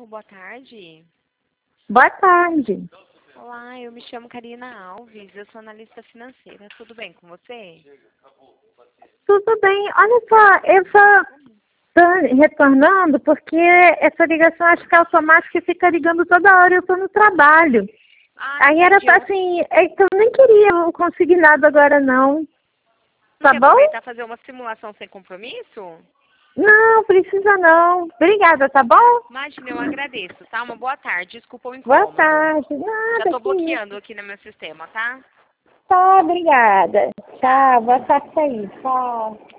boa tarde. Boa tarde. Olá, eu me chamo Karina Alves, eu sou analista financeira. Tudo bem com você? Tudo bem. Olha só, eu só estou retornando porque essa ligação acho que é automática e fica ligando toda hora. Eu estou no trabalho. Aí era entendi. assim, é que eu nem queria o consignado agora não. Tá Quer bom? aproveitar e fazer uma simulação sem compromisso? Não, precisa não. Obrigada, tá bom? Imagina, eu agradeço, tá? Uma boa tarde, desculpa o Boa incômodo. tarde. Já Nada, tô que isso. bloqueando aqui no meu sistema, tá? Tá, obrigada. Tchau. Tchau, boa tarde aí. Tchau.